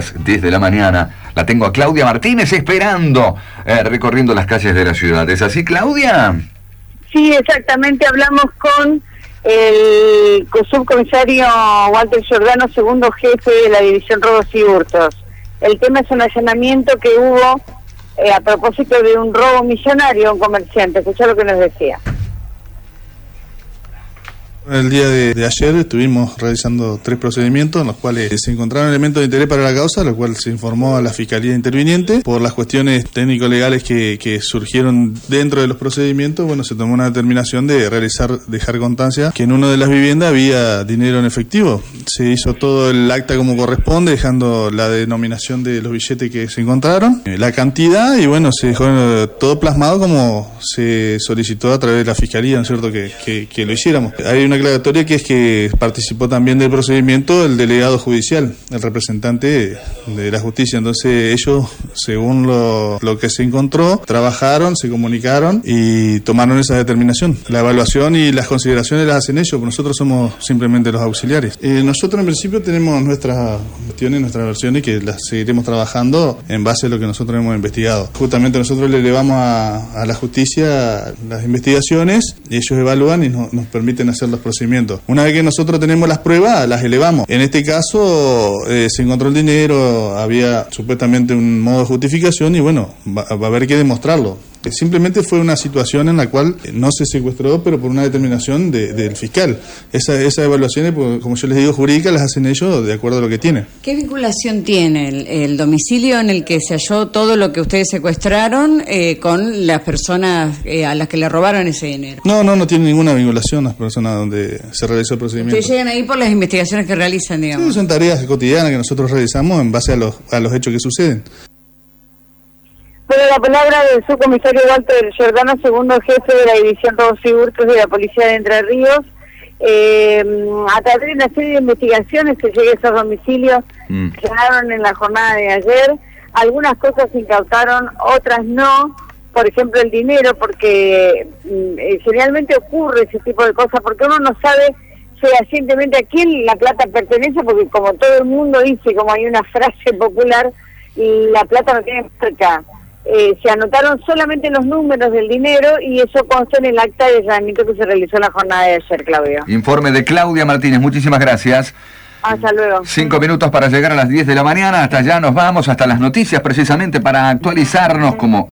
las 10 de la mañana. La tengo a Claudia Martínez esperando, recorriendo las calles de la ciudad. ¿Es así, Claudia? Sí, exactamente. Hablamos con el subcomisario Walter Giordano, segundo jefe de la División Robos y Hurtos. El tema es un allanamiento que hubo a propósito de un robo millonario a un comerciante. Escuchá lo que nos decía. El día de ayer estuvimos realizando 3 procedimientos en los cuales se encontraron elementos de interés para la causa, lo cual se informó a la Fiscalía Interviniente. Por las cuestiones técnico-legales que surgieron dentro de los procedimientos, bueno, se tomó una determinación de dejar constancia que en una de las viviendas había dinero en efectivo. Se hizo todo el acta como corresponde, dejando la denominación de los billetes que se encontraron, la cantidad, y bueno, se dejó todo plasmado como se solicitó a través de la Fiscalía, ¿no es cierto?, que lo hiciéramos. Hay una aclaratoria, que es que participó también del procedimiento el delegado judicial, el representante de la justicia. Entonces ellos, según lo que se encontró, trabajaron, se comunicaron y tomaron esa determinación. La evaluación y las consideraciones las hacen ellos, nosotros somos simplemente los auxiliares. Nosotros en principio tenemos nuestras cuestiones, nuestras versiones, que las seguiremos trabajando en base a lo que nosotros hemos investigado. Justamente nosotros le elevamos a la justicia las investigaciones y ellos evalúan y nos permiten hacer los procedimientos. Una vez que nosotros tenemos las pruebas, las elevamos. En este caso se encontró el dinero, había supuestamente un modo de justificación y bueno, va a haber que demostrarlo. Simplemente fue una situación en la cual no se secuestró, pero por una determinación del fiscal. Esas evaluaciones, como yo les digo, jurídicas, las hacen ellos de acuerdo a lo que tienen. ¿Qué vinculación tiene el domicilio en el que se halló todo lo que ustedes secuestraron con las personas a las que le robaron ese dinero? No tiene ninguna vinculación las personas donde se realizó el procedimiento. Ustedes llegan ahí por las investigaciones que realizan, digamos. Sí, son tareas cotidianas que nosotros realizamos en base a los hechos que suceden. Bueno, la palabra del subcomisario Walter Giordano, segundo jefe de la División Robos y Hurtos de la Policía de Entre Ríos. A través de una serie de investigaciones que llegue a esos domicilios, quedaron en la jornada de ayer. Algunas cosas se incautaron, otras no. Por ejemplo, el dinero, porque generalmente ocurre ese tipo de cosas, porque uno no sabe fehacientemente a quién la plata pertenece, porque como todo el mundo dice, como hay una frase popular, la plata no tiene marca. Se anotaron solamente los números del dinero y eso consta en el acta de allanamiento que se realizó en la jornada de ayer, Claudio. Informe de Claudia Martínez, muchísimas gracias. Hasta luego. 5 minutos para llegar a las 10 de la mañana, hasta allá nos vamos, hasta las noticias precisamente para actualizarnos como